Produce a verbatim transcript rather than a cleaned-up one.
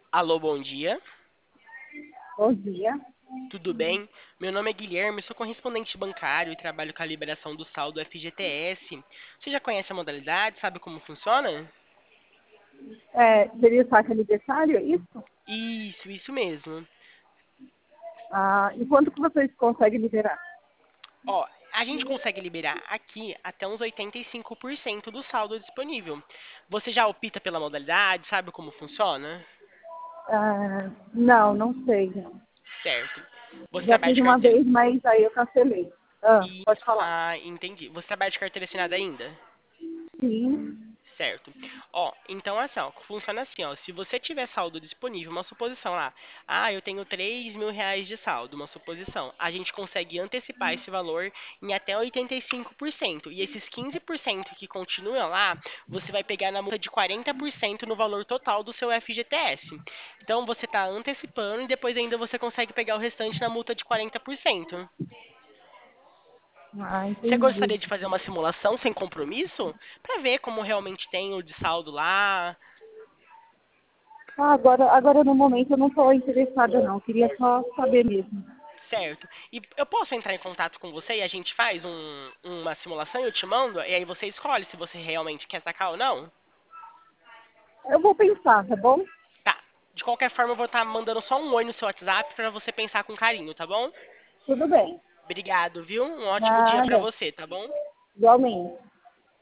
Alô, bom dia. Bom dia. Tudo bem? Meu nome é Guilherme, sou correspondente bancário e trabalho com a liberação do saldo F G T S. Você já conhece a modalidade? Sabe como funciona? É, seria o saque aniversário, é isso? Isso, isso mesmo. Ah, e quanto que vocês conseguem liberar? Ó, a gente consegue liberar aqui até uns oitenta e cinco por cento do saldo disponível. Você já opta pela modalidade? Sabe como funciona? Ah, não, não sei. Não. Certo. Você Já trabalha fiz de uma carteira. vez, mas aí eu cancelei. Ah, E... pode falar. Ah, entendi. Você trabalha de carteira assinada ainda? Sim. Certo. Ó, então assim, ó, funciona assim, ó. Se você tiver saldo disponível, uma suposição lá, ah, eu tenho três mil reais de saldo, uma suposição. A gente consegue antecipar esse valor em até oitenta e cinco por cento. E esses quinze por cento que continuam lá, você vai pegar na multa de quarenta por cento no valor total do seu F G T S. Então você está antecipando e depois ainda você consegue pegar o restante na multa de quarenta por cento. Ah, Você entendi. gostaria de fazer uma simulação sem compromisso? Para ver como realmente tem o de saldo lá? Ah, agora, agora no momento eu não estou interessada não. Queria só saber mesmo. Certo. E eu posso entrar em contato com você e a gente faz um- uma simulação e eu te mando? E aí você escolhe se você realmente quer sacar ou não? Eu vou pensar, tá bom? Tá. De qualquer forma, eu vou estar mandando só um oi no seu WhatsApp para você pensar com carinho, tá bom? Tudo bem. Obrigado, viu? Um ótimo dia para Nada. você, tá bom? Igualmente.